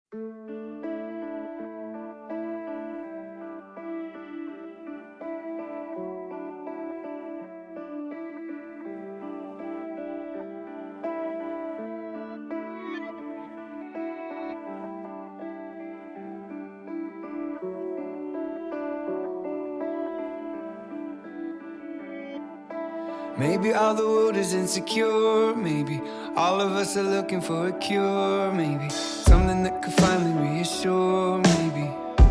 Maybe all the world is insecure. Maybe all of us are looking for a cure. Maybe something that could finally reassure. Maybe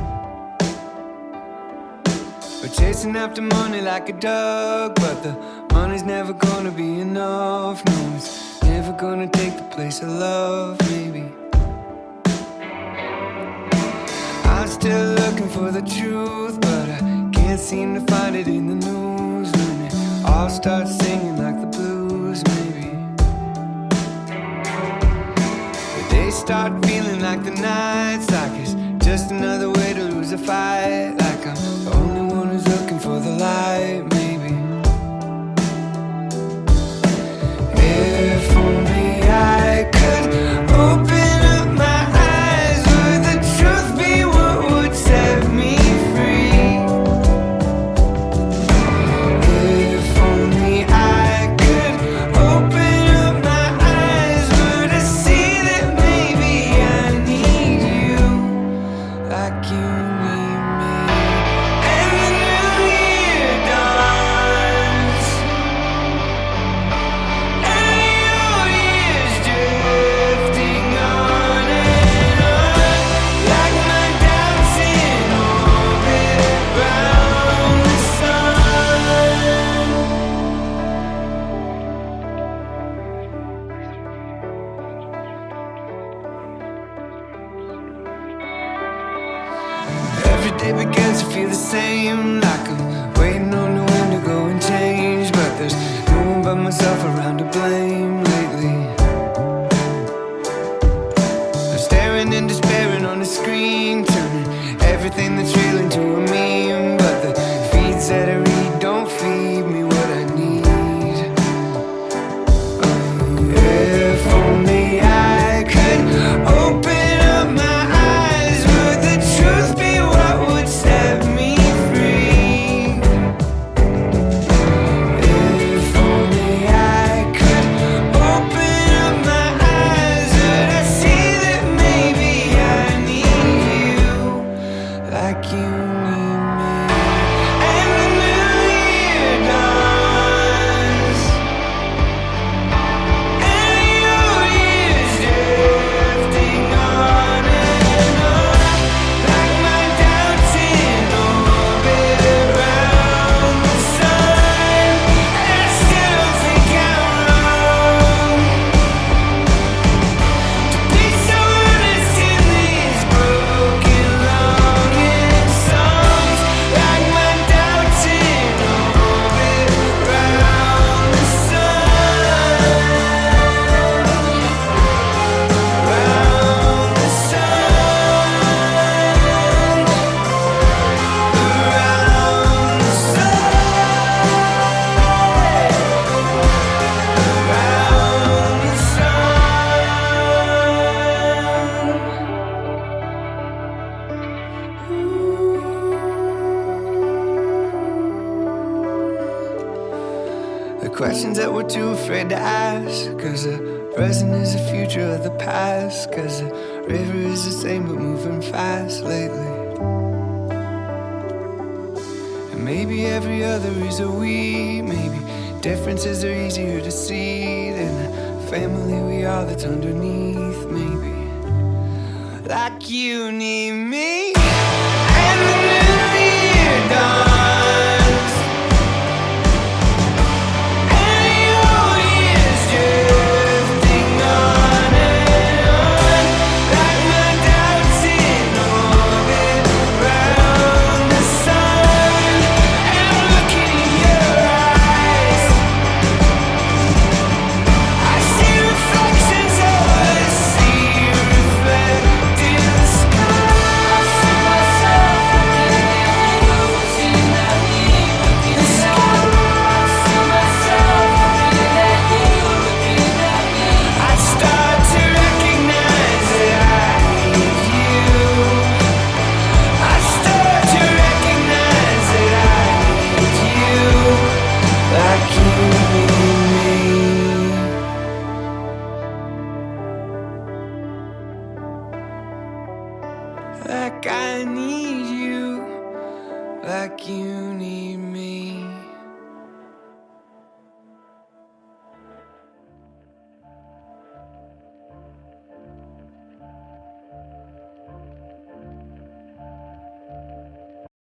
we're chasing after money like a dog, but the money's never gonna be enough. No, it's never gonna take the place of love. Maybe I'm still looking for the truth, but I can't seem to find it in the news. When it all starts singing like the blues, maybe the days start feeling like the nights, like it's just another way to lose a fight. Like I'm the only one who's looking for the light, maybe. If only I could open up my eyes, would the truth be what would set me free? If only I could open up my eyes, would I see that maybe I need you like you need me? And the new year dawns, and your years drifting on and on, like my doubts in orbit round the sun. Every day begins to feel the same, like I'm waiting on the wind to go and change. But there's no one but myself around to blame lately. I'm staring and despairing on the screen, turning everything that's real into a meme. But the feeds that I read don't feed me what I need. If only I could open up my eyes, would the truth be what would set me free? If only I could open up my eyes, would I see that maybe I need you like you need me? And the new year dawns, and your years drifting on and on, like my doubts in orbit around the sun. And I still don't think I'm wrong to be so honest in these broken longing songs, like my doubts in orbit around the sun, around the sun, around the the questions that we're too afraid to ask, 'cause the present is the future of the past, 'cause the river is the same but moving fast lately. And maybe every other is a we, maybe differences are easier to see than the family we are that's underneath, maybe like you need me. And the new year dawns, and your years drifting on and on, like my doubts in orbit round the sun. And I'm looking in your eyes, I see reflections of the sea reflected in the sky. like I need you, like you need me.